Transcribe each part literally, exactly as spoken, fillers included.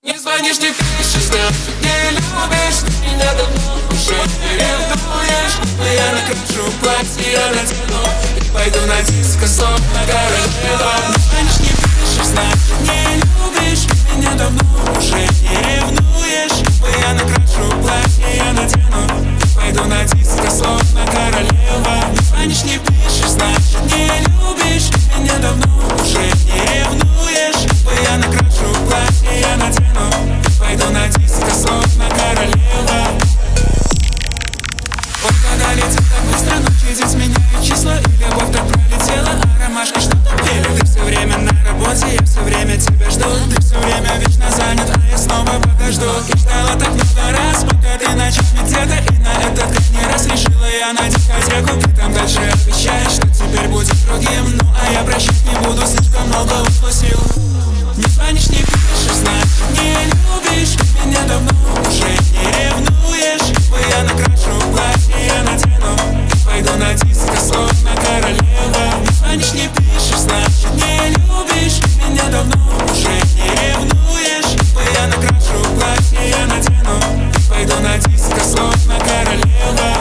Не звонишь, не пишешь, значит не любишь. Ты меня давно уже не ревнуешь. Но я накрашу платье, я надену и пойду на диско, словно королева. Не звонишь, не пишешь, значит не любишь. Ты меня давно уже не ревнуешь. Но я накрашу платье, я надену и пойду на диско, словно королева. Не звонишь, не пишешь, значит не любишь. Ты меня давно уже не ревнуешь. Но я накрашу платье, я надену и пойду на диско, словно королева. Вот когда летит так быстро, ночи здесь меняют числа. И любовь так пролетела, а ромашки что-то пели. Ты все время на работе, я все время тебя жду. Ты все время вечно занят, а я снова подожду. И ждала так много раз, пока ты ночами где-то. И на этот как не раз решила я на дискотеку. Ты там дальше обещаешь, что теперь будет другим. Ну а я прощать не буду, слишком много ушло сил. Не звонишь, не пишешь, значит не любишь. Ты меня давно уже не ревнуешь. Но я накрашу платье, я надену и пойду на диско, словно королева. Не звонишь, не пишешь, значит не любишь. Ты меня давно уже не ревнуешь. Но я накрашу платье, я надену и пойду на диско, словно королева.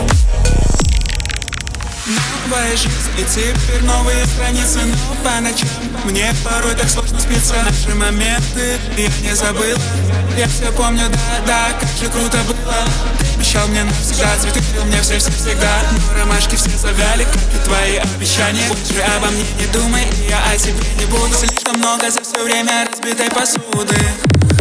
Новая жизнь, и теперь новые страницы. Но по ночам мне порой так сложно спится. Наши моменты я не забыла. Я все помню, да-да, как же круто было. Ты обещал мне навсегда, цветы крыл мне все-все-всегда. Но ромашки все завяли, как и твои обещания. Больше обо мне не думай, и я о тебе не буду. Слишком много за все время разбитой посуды.